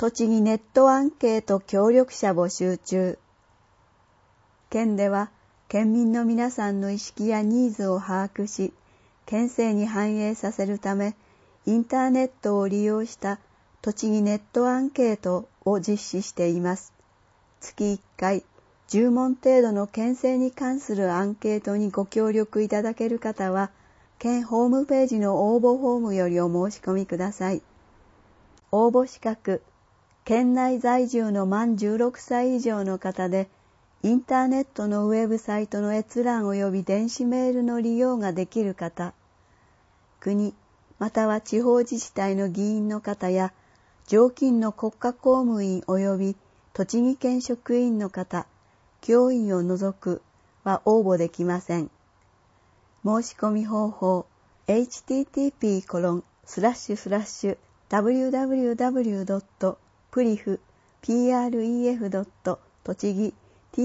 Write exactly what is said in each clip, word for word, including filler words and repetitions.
栃木ネットアンケート協力者募集中。県では県民の皆さんの意識やニーズを把握し、県政に反映させるため、インターネットを利用した栃木ネットアンケートを実施しています。月いっかい、じゅうもん程度の県政に関するアンケートにご協力いただける方は、県ホームページの応募フォームよりお申し込みください。応募資格、県内在住の満じゅうろくさい以上の方で、インターネットのウェブサイトの閲覧及び電子メールの利用ができる方、国または地方自治体の議員の方や、常勤の国家公務員及び栃木県職員の方、教員を除くは応募できません。申し込み方法、エイチティーティーピーコロンスラッシュスラッシュダブリューダブリューダブリュードットプリフピーアールイーエフドットとちぎト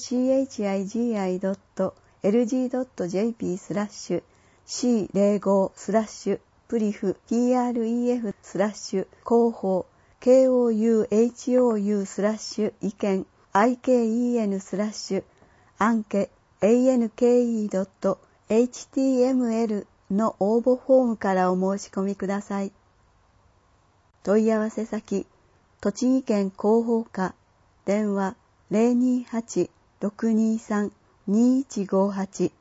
チギドットジェーピースラッシュシーゼロごスラッシュプリフ ピーアールイーエフ スラッシュ広報 ケーオーユーエイチオーユー スラッシュ意見 アイケーイーエヌ スラッシュアンケ エーエヌケーイー ドットエイチティーエムエル の応募フォームからお申し込みください。問い合わせ先、栃木県広報課、電話 ゼロにーはち ろくにーさん にーいちごはち